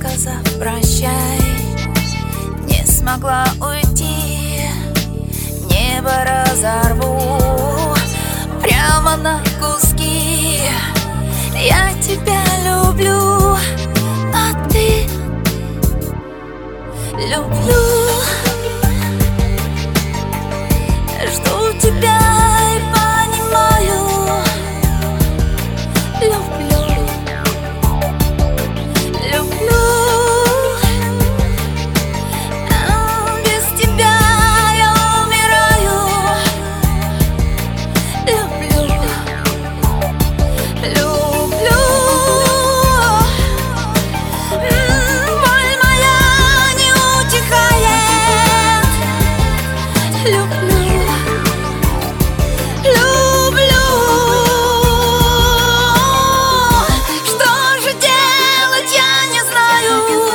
сказав прощай, не смогла уйти. Небо разорву прямо на куски. Я тебя люблю, а ты люблю. Жду тебя и понимаю, люблю, люблю. Без тебя я умираю. Люблю, люблю. Боль моя не утихает. Люблю, люблю. Что же делать, я не знаю.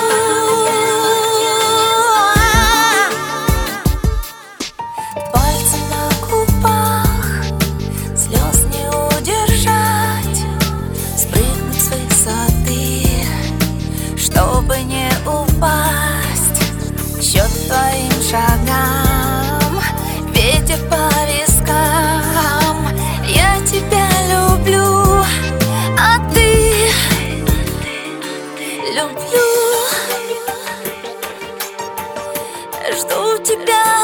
Пальцы на губах, слез не удержать. Спрыгнуть с высоты, чтобы не упасть. Счет твоим шагам, ветер по вискам. Я тебя люблю, а ты люблю. Жду тебя